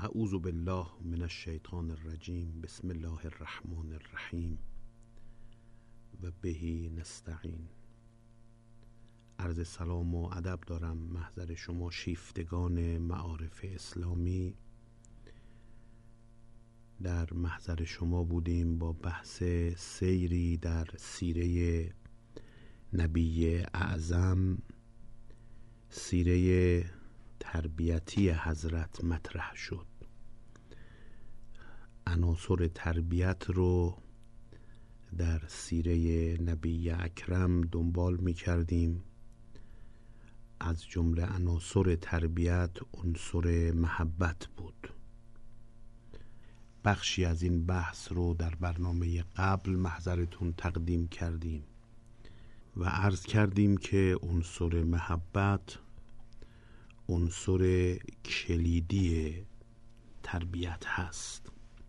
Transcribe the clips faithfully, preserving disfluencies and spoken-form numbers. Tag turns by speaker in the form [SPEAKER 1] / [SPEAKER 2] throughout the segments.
[SPEAKER 1] اعوذ بالله من الشیطان الرجیم. بسم الله الرحمن الرحیم و بهی نستعین. عرض سلام و ادب دارم محضر شما شیفتگان معارف اسلامی. در محضر شما بودیم با بحث سیری در سیره نبی اعظم، سیره تربیتی حضرت مطرح شد. عناصر تربیت رو در سیره نبی اکرم دنبال می کردیم. از جمله عناصر تربیت عنصر محبت بود. بخشی از این بحث رو در برنامه قبل محضرتون تقدیم کردیم و عرض کردیم که عنصر محبت عنصر کلیدی تربیت هست.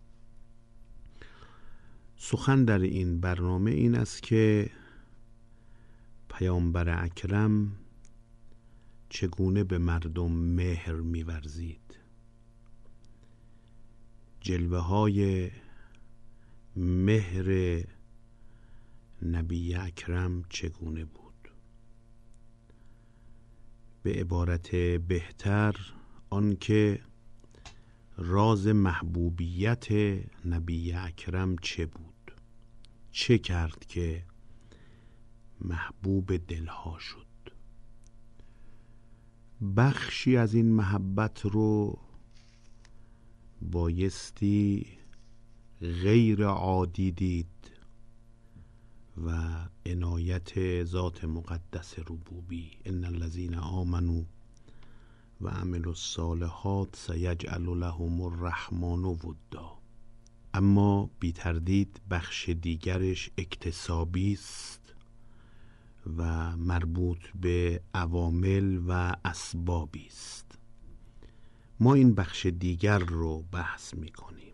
[SPEAKER 1] سخن در این برنامه این است که پیامبر اکرم چگونه به مردم مهر می‌ورزید، جلوه های مهر نبی اکرم چگونه بود. به عبارت بهتر آنکه راز محبوبیت نبی اکرم چه بود، چه کرد که محبوب دلها شد. بخشی از این محبت رو بایستی غیر عادی دید و عنایت ذات مقدس ربوبی، ان الذین آمنوا و عملوا الصالحات سیجعل لهم الرحمن ودا. اما بی تردید بخش دیگرش اکتسابی است و مربوط به عوامل و اسبابی است. ما این بخش دیگر رو بحث می کنیم.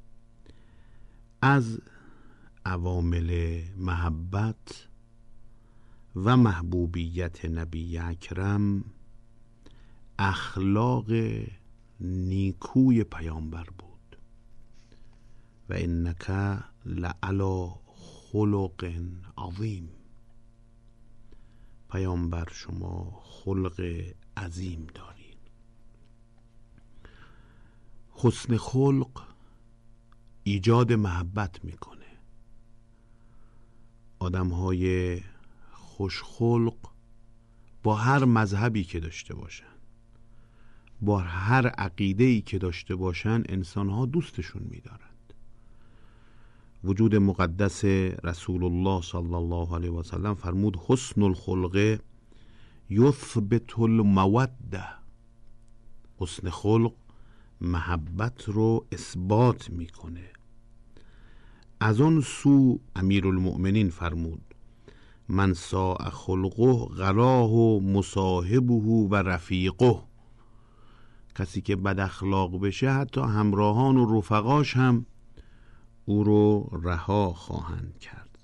[SPEAKER 1] از عوامل محبت و محبوبیت نبی اکرم اخلاق نیکوی پیامبر بود و انک لعلی خلق عظیم. پیامبر شما خلق عظیم دارید. حسن خلق ایجاد محبت میکنه. آدم‌های خوشخلق با هر مذهبی که داشته باشن، با هر عقیده‌ای که داشته باشن، انسان‌ها دوستشون می‌دارند. وجود مقدس رسول الله صلی الله علیه و سلم فرمود حسن الخلق یثبت الموده. حسن خلق محبت رو اثبات میکنه. از اون سو امیرالمؤمنین فرمود من ساء خلقه غراه مصاحبه و رفیقه. کسی که بد اخلاق بشه حتی همراهان و رفقاش هم او رو رها خواهند کرد.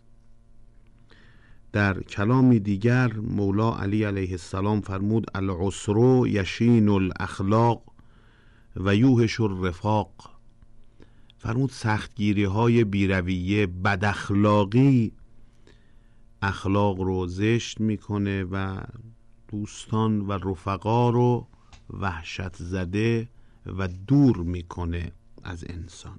[SPEAKER 1] در کلامی دیگر مولا علی علیه السلام فرمود العسر یشین الاخلاق و یوهش الرفاق. فرمود سختگیری های بیرویه، بد اخلاقی اخلاق رو زشت میکنه و دوستان و رفقا رو وحشت زده و دور میکنه از انسان.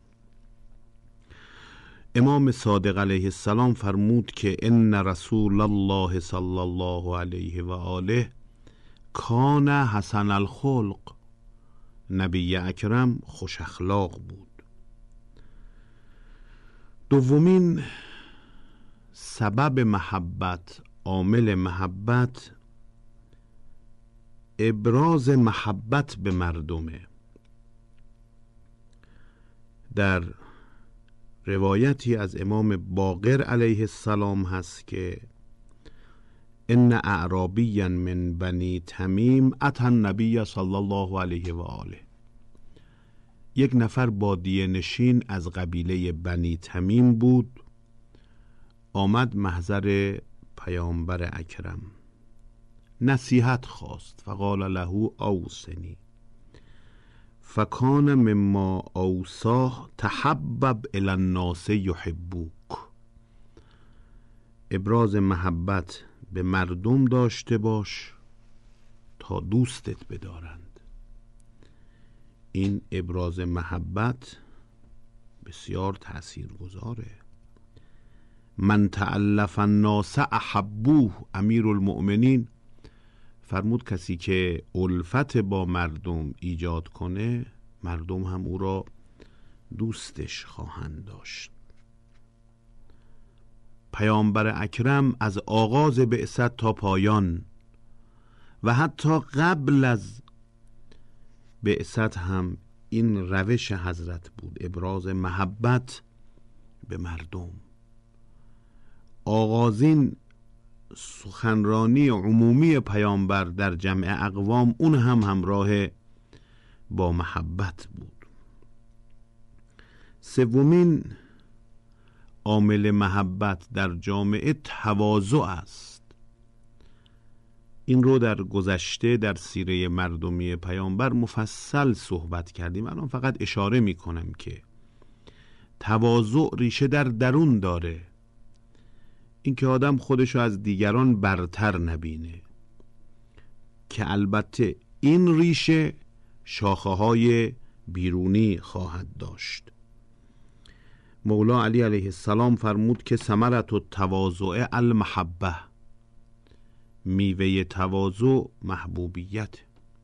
[SPEAKER 1] امام صادق علیه السلام فرمود که ان رسول الله صلی الله علیه و آله کان حسن الخلق. نبی اکرم خوش اخلاق بود. دومین سبب محبت، عامل محبت، ابراز محبت به مردمه. در روایتی از امام باقر علیه السلام هست که ان اعرابیا من بنی تمیم اتى النبی صلی الله علیه و آله. یک نفر بادیه نشین از قبیله بنی تمیم بود، آمد محضر پیامبر اکرم، نصیحت خواست. فقال له اوصنی. فکان مما اوصاه تحبب الی الناس یحبوک. ابراز محبت به مردم داشته باش تا دوستت بدارند. این ابراز محبت بسیار تأثیرگذاره. من تألف الناس احبوه. امیر المؤمنین فرمود کسی که الفت با مردم ایجاد کنه، مردم هم او را دوستش خواهند داشت. پیامبر اکرم از آغاز بعثت تا پایان و حتی قبل از بعثت هم این روش حضرت بود، ابراز محبت به مردم. آغازین سخنرانی عمومی پیامبر در جمع اقوام اون هم همراه با محبت بود. سومین عامل محبت در جامعه تواضع است. این رو در گذشته در سیره مردمی پیامبر مفصل صحبت کردیم. الان فقط اشاره می کنم که تواضع ریشه در درون داره، اینکه آدم خودشو از دیگران برتر نبینه، که البته این ریشه شاخه های بیرونی خواهد داشت. مولا علی علیه السلام فرمود که ثمرة التواضع المحبه. میوه تواضع محبوبیت.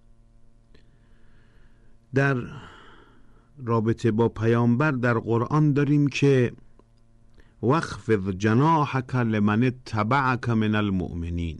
[SPEAKER 1] در رابطه با پیامبر در قرآن داریم که واخفض جناحک لمن اتبعک من المؤمنین.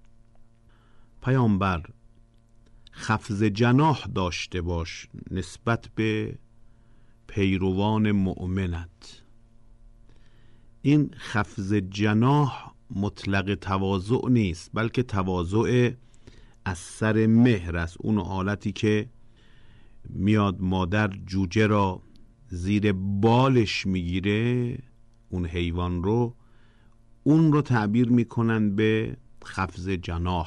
[SPEAKER 1] پیامبر خفض جناح داشته باش نسبت به پیروان مؤمنت. این خفض جناح مطلق تواضع نیست، بلکه تواضع از سر مهر است. اون حالتی که میاد مادر جوجه را زیر بالش میگیره، اون حیوان رو، اون رو تعبیر میکنن به خفض جناح.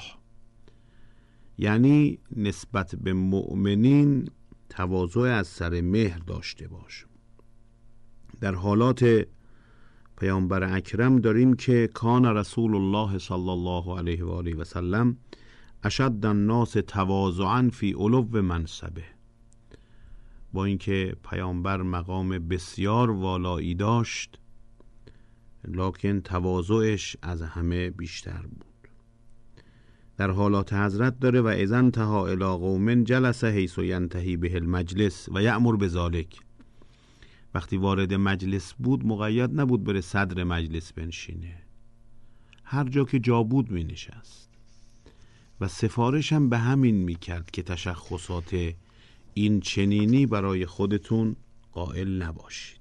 [SPEAKER 1] یعنی نسبت به مؤمنین تواضع از سر مهر داشته باش. در حالات پیامبر اکرم داریم که کان رسول الله صلی الله علیه و آله و سلم اشد الناس تواضعا فی علو منصبه. با اینکه پیامبر مقام بسیار والایی داشت، لکن تواضعش از همه بیشتر بود. در حالات حضرت داره و اذا انتهى الی قوم جلس حیث ینتهی به المجلس و یأمر بذلک. وقتی وارد مجلس بود مقید نبود بره صدر مجلس بنشینه، هر جا که جا بود می نشست و سفارش هم به همین می کرد که تشخصات این چنینی برای خودتون قائل نباشید.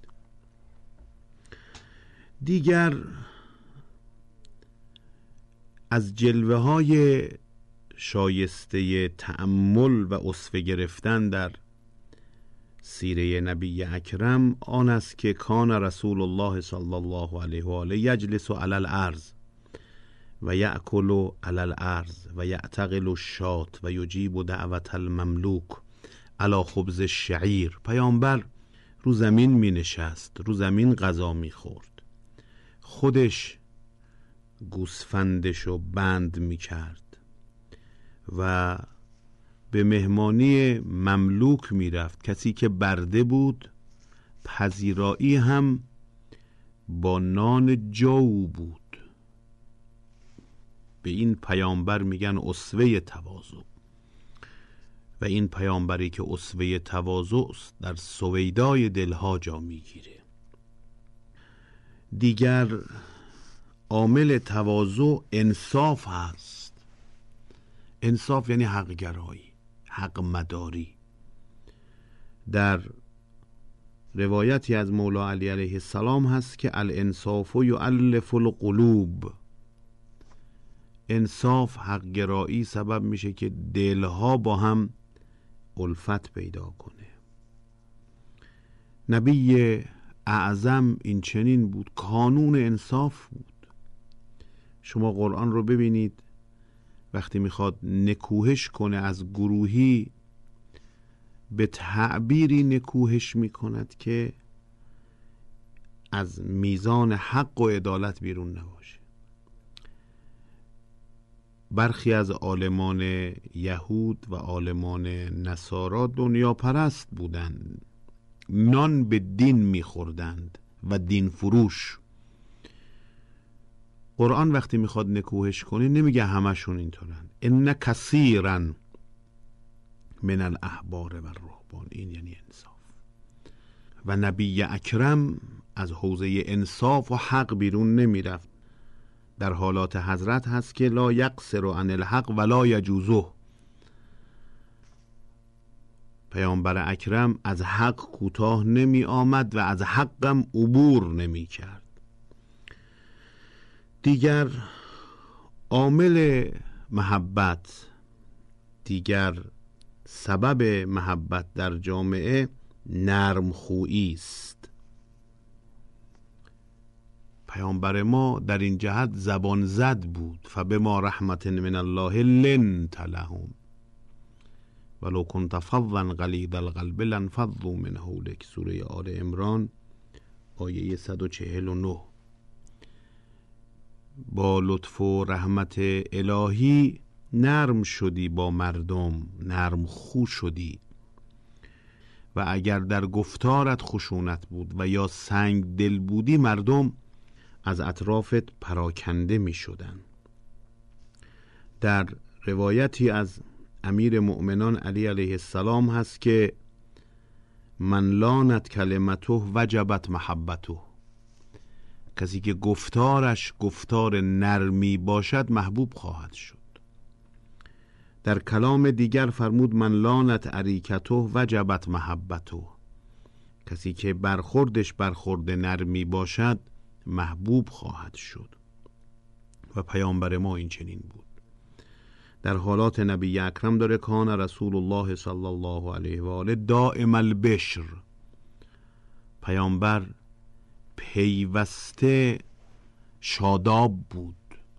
[SPEAKER 1] دیگر از جلوه های شایسته تأمل و اسوه گرفتن در سیره نبی اکرم آن است که کان رسول الله صلی الله علیه و آله یجلس علی الارض و یأکل علی الارض و یعتقل الشاة و یجیب دعوت المملوک علی خبز الشعیر. پیامبر رو زمین می نشست، رو زمین غذا می خورد، خودش گوسفندشو بند می کرد و به مهمانی مملوک می رفت. کسی که برده بود پذیرایی هم با نان جو بود. به این پیامبر میگن اسوه تواضع و این پیامبری که اسوه تواضع است در سویدای دلها جا میگیره. دیگر عامل تواضع انصاف هست. انصاف یعنی حق گرایی، حق مداری. در روایتی از مولا علی علیه السلام هست که الانصاف یؤلف القلوب. انصاف، حق گرایی سبب میشه که دلها با هم الفت پیدا کنه. نبی اعظم این چنین بود، کانون انصاف بود. شما قرآن رو ببینید، وقتی میخواد نکوهش کنه از گروهی به تعبیری نکوهش می کند که از میزان حق و عدالت بیرون نباشه. برخی از عالمان یهود و عالمان نصارا دنیا پرست بودند، نان به دین می‌خوردند و دین فروش. قرآن وقتی میخواد نکوهش کنه نمیگه همشون اینطورن. ان کثیرا من الاحبار و الرهبان، این یعنی انصاف. و نبی اکرم از حوزه انصاف و حق بیرون نمیرفت. در حالات حضرت هست که لا یقصر عن الحق ولا یجوزه. پیامبر اکرم از حق کوتاه نمی آمد و از حقم عبور نمی کرد. دیگر عامل محبت، دیگر سبب محبت در جامعه نرم خویی است. پیامبر ما در این جهت زبان زد بود. فبما رحمت من الله لنت لهم ولو كنت فظا غلیظ القلب لانفضوا من حولک. سوره آل عمران آیه صد و چهل و نه. با لطف و رحمت الهی نرم شدی با مردم، نرم خو شدی. و اگر در گفتارت خشونت بود و یا سنگ دل بودی، مردم از اطرافت پراکنده می شدن. در روایتی از امیر مؤمنان علی علیه السلام هست که من لانت کلمته وجبت محبته. کسی که گفتارش گفتار نرمی باشد محبوب خواهد شد. در کلام دیگر فرمود من لانت اریکته وجبت محبته. کسی که برخوردش برخورد نرمی باشد محبوب خواهد شد. و پیامبر ما این چنین بود. در حالات نبی اکرم داره کان رسول الله صلی الله علیه و آله دائم البشر. پیامبر پیوسته شاداب بود.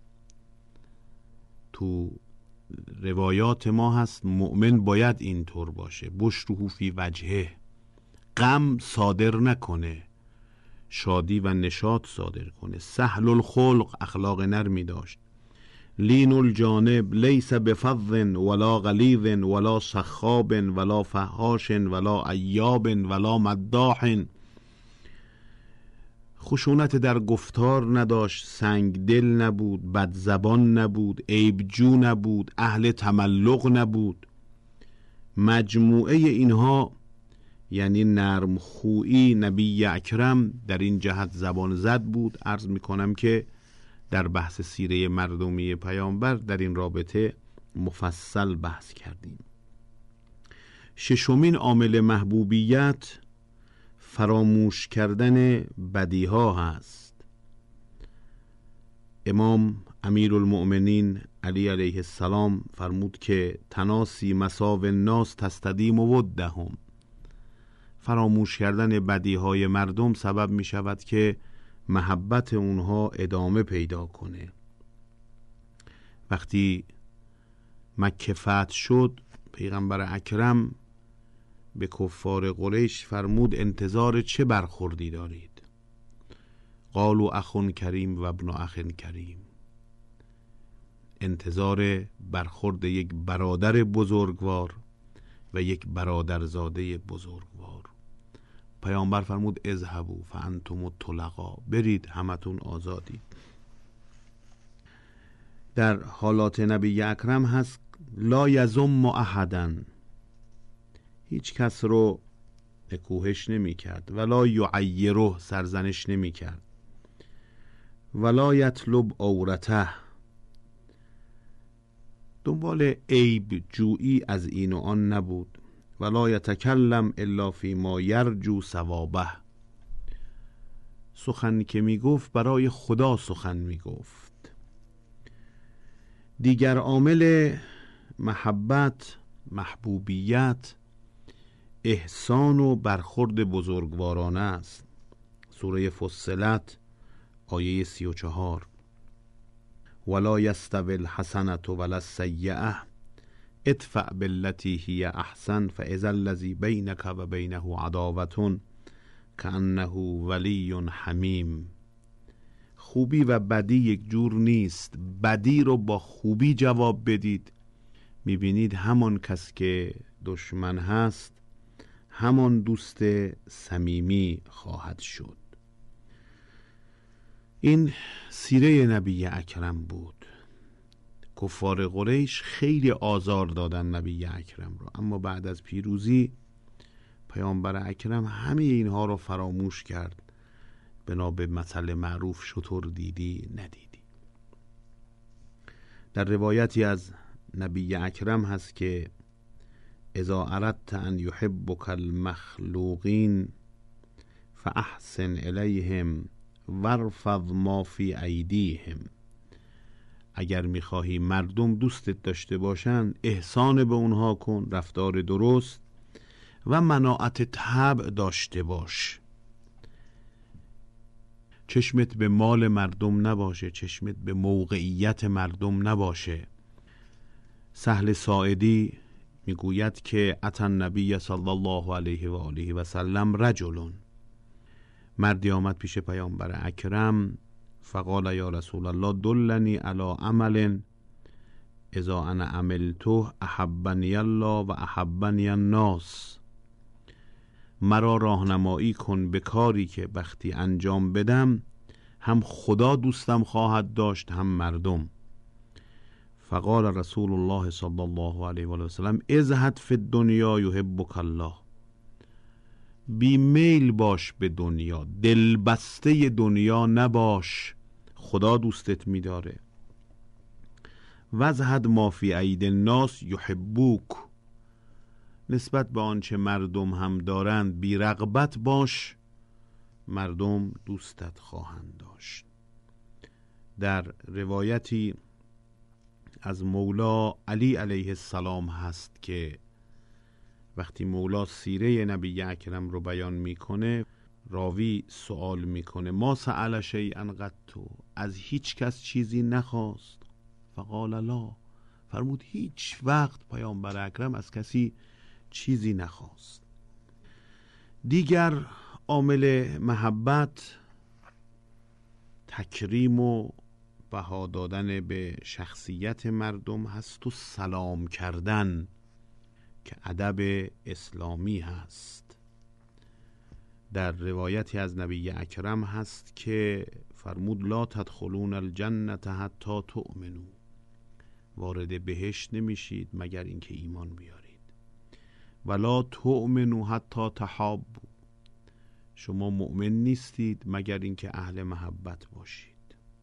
[SPEAKER 1] تو روایات ما هست مؤمن باید اینطور باشه. بشره فی وجهه، غم صادر نکنه، شادی و نشاط صادر کنه. سهل الخلق، اخلاق نرمی داشت. لین الجانب، لیس بفظ ولا غلیظ ولا سخاب ولا فحاش ولا عیاب ولا مداح. خشونت در گفتار نداشت، سنگ دل نبود، بد زبان نبود، عیبجو نبود، اهل تملق نبود. مجموعه اینها یعنی نرم خویی نبی اکرم در این جهت زبان زد بود. عرض میکنم که در بحث سیره مردمی پیامبر در این رابطه مفصل بحث کردیم. ششمین عامل محبوبیت فراموش کردن بدیها هست. امام امیرالمؤمنین علی علیه السلام فرمود که تناسی مساو الناس تستدیم ودهم. فراموش کردن بدیهای مردم سبب می شود که محبت اونها ادامه پیدا کنه. وقتی مکه فتح شد، پیغمبر اکرم به کفار قریش فرمود انتظار چه برخوردی دارید؟ قالوا اخ کریم و ابن اخ کریم. انتظار برخورد یک برادر بزرگوار و یک برادرزاده بزرگوار. پیامبر فرمود اذهبوا فانتم الطلقاء، برید همتون آزادید. در حالات نبی اکرم هست لا یذم احدا، هیچ کس رو نکوهش نمی کرد. ولا یعیره، سرزنش نمی کرد. ولا یطلب عورته، دنبال عیب جویی از این و آن نبود. ولا یتکلم الا فی ما یرجو ثوابه، سخن که می گفت برای خدا سخن می گفت. دیگر عامل محبت، محبوبیت، احسان و برخورد بزرگوارانه است. سوره فصلت آیه سی و چهار. ولا یستوی الحسنة ولا السیئة ادفع بالتي هی احسن فاذا الذی بینک و بینه عداوة کأنه ولی حمیم. خوبی و بدی یک جور نیست. بدی رو با خوبی جواب بدید، میبینید همان کس که دشمن هست همان دوست صمیمی خواهد شد. این سیره نبی اکرم بود. کفار قریش خیلی آزار دادن نبی اکرم رو، اما بعد از پیروزی پیامبر اکرم همه اینها رو فراموش کرد. بنا به مثل معروف شتر دیدی ندیدی. در روایتی از نبی اکرم هست که اذا اردت ان یحبک المخلوقین فاحسن الیهم وارفض ما فی ایدیهم. اگر میخواهی مردم دوستت داشته باشن، احسان به اونها کن، رفتار درست و مناعت طبع داشته باش. چشمت به مال مردم نباشه، چشمت به موقعیت مردم نباشه. سهل ساعدی میگوید که اتى النبی صلی الله علیه و آله و سلم رجل، مردی آمد پیش پیامبر اکرم فقال یا رسول الله دلنی علی عمل اذا انا عملته احبنی الله و احبنی الناس. مرا راهنمایی کن به کاری که وقتی انجام بدم هم خدا دوستم خواهد داشت هم مردم. فقال رسول الله صلی الله علیه و آله و سلم ازهد فی الدنیا یحبک الله. بی میل باش به دنیا، دلبسته دنیا نباش، خدا دوستت می‌داره. وزهد ما فی اید الناس یحبوک. نسبت به آنچه مردم هم دارند بی رغبت باش، مردم دوستت خواهند داشت. در روایتی از مولا علی علیه السلام هست که وقتی مولا سیره نبی اکرم رو بیان میکنه، راوی سوال میکنه ما سأل شیئا قط، از هیچ کس چیزی نخواست؟ فقال لا، فرمود هیچ وقت پیامبر اکرم از کسی چیزی نخواست. دیگر عامل محبت تکریم و بها دادن به شخصیت مردم هست و سلام کردن که ادب اسلامی هست. در روایتی از نبی اکرم هست که فرمود لا تدخلون الجنة حتی تؤمنوا. وارد بهشت نمیشید مگر اینکه ایمان بیارید. ولا تؤمنوا حتی تحابوا. شما مؤمن نیستید مگر اینکه اهل محبت باشید.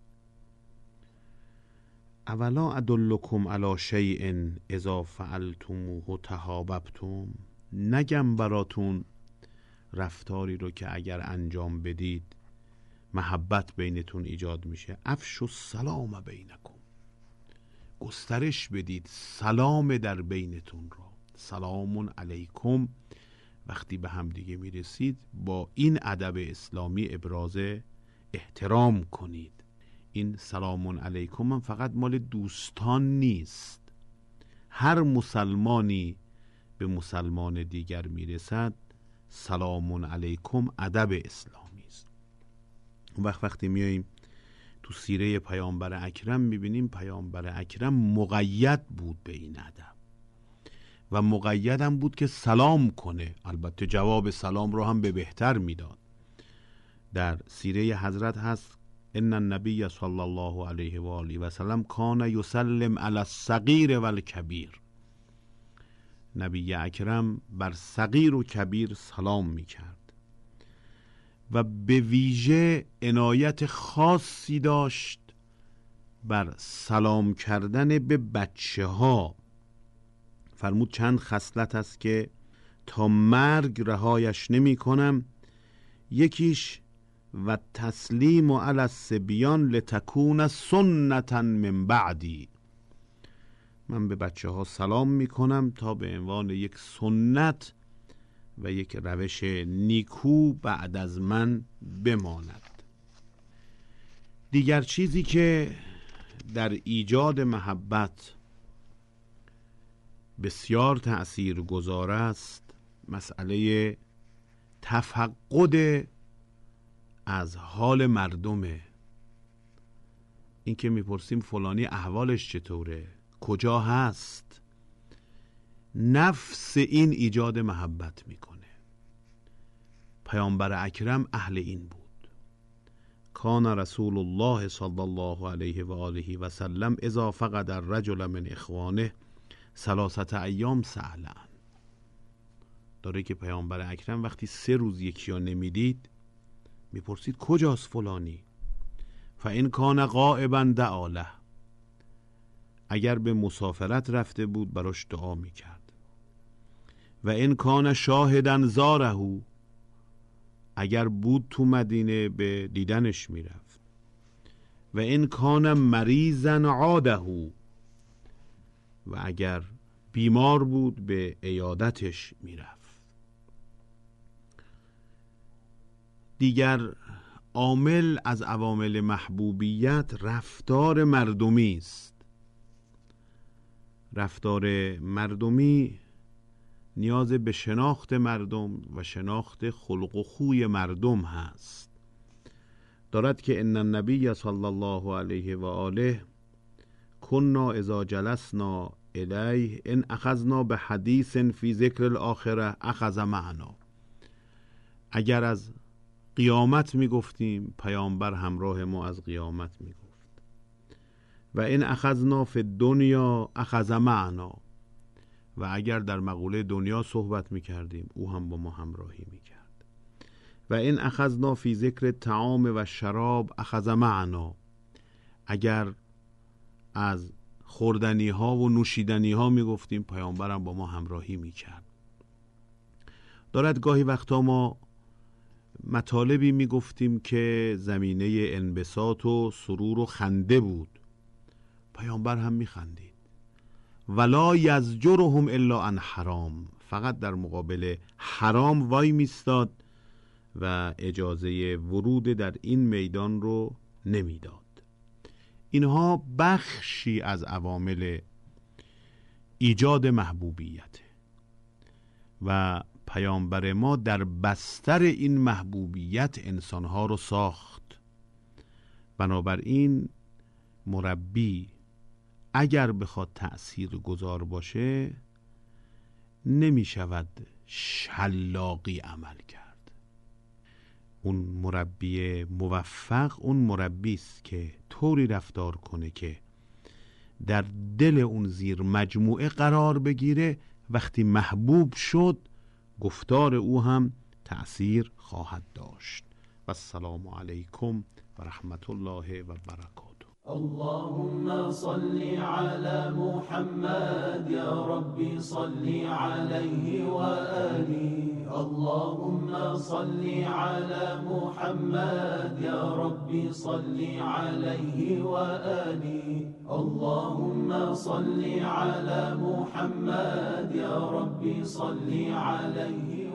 [SPEAKER 1] اولا ادلکم علی شیء اذا فعلتموه تحاببتم. نگم براتون رفتاری رو که اگر انجام بدید محبت بینتون ایجاد میشه. افشوا السلام بینکم. گسترش بدید سلام در بینتون را. سلام علیکم. وقتی به هم دیگه میرسید با این ادب اسلامی ابراز احترام کنید. این سلام علیکم هم فقط مال دوستان نیست. هر مسلمانی به مسلمان دیگر میرسد سلام علیکم ادب اسلامی است. اون وقت وقتی میاییم تو سیره پیامبر اکرم میبینیم پیامبر اکرم مقید بود به این ادب و مقید هم بود که سلام کنه. البته جواب سلام رو هم به بهتر میداد. در سیره حضرت هست ان النبی صلی الله علیه و آله و سلم کان یسلم علی الصغیر و الکبیر. نبی اکرم بر صغیر و کبیر سلام میکرد و به ویژه عنایت خاصی داشت بر سلام کردن به بچه ها. فرمود چند خصلت است که تا مرگ رهایش نمی کنم. یکیش و تسلیم علی الصبیان لتکون سنتا من بعدی. من به بچه ها سلام می کنم تا به عنوان یک سنت و یک روش نیکو بعد از من بماند. دیگر چیزی که در ایجاد محبت بسیار تأثیر گذار است مسئله تفقد از حال مردمه. این که میپرسیم فلانی احوالش چطوره، کجا هست، نفس این ایجاد محبت میکنه. پیامبر اکرم اهل این بود. کان رسول الله صلی الله علیه و آله و سلم اذا فقد الرجل من اخوانه ثلاثه ایام سألن. داره که پیامبر اکرم وقتی سه روز یکی ها نمیدید میپرسید کجاست فلانی؟ فان کان غائبا دعا له. اگر به مسافرت رفته بود براش دعا میکرد. و ان کان شاهدا زاره. اگر بود تو مدینه به دیدنش میرفت. و ان کان مریضا عاده. و اگر بیمار بود به عیادتش میرفت. دیگر عامل از عوامل محبوبیت رفتار مردمی است. رفتار مردمی نیاز به شناخت مردم و شناخت خلق و خوی مردم هست. دارد که ان النبی صلی الله علیه و آله کنا اذا جلسنا الیه ان اخذنا به حدیث فی ذکر الاخره اخذ معنا. اگر از قیامت میگفتیم پیامبر همراه ما از قیامت میگفت. و این اخذنا فی الدنیا اخذ معنا. و اگر در مقوله دنیا صحبت میکردیم او هم با ما همراهی میکرد. و این اخذنا فی ذکر طعام و شراب اخذ معنا. اگر از خوردنی ها و نوشیدنی ها میگفتیم پیامبر هم با ما همراهی میکرد. دارد گاهی وقتا ما مطالبی میگفتیم که زمینه انبساط و سرور و خنده بود، پیامبر هم میخندید. ولا یزجرهم الا عن حرام. فقط در مقابل حرام وای میستاد و اجازه ورود در این میدان رو نمیداد. اینها بخشی از عوامل ایجاد محبوبیت و پیامبر ما در بستر این محبوبیت انسانها رو ساخت. بنابراین مربی اگر بخواد تأثیر گذار باشه نمی شود شلاقی عمل کرد. اون مربی موفق اون مربی است که طوری رفتار کنه که در دل اون زیر مجموعه قرار بگیره. وقتی محبوب شد گفتار او هم تأثیر خواهد داشت. و السلام علیکم و رحمت الله و برکاته.
[SPEAKER 2] اللهم صل على محمد يا ربي صل عليه وآله. اللهم صل على محمد يا ربي صل عليه وآله. اللهم صل على محمد يا ربي صل عليه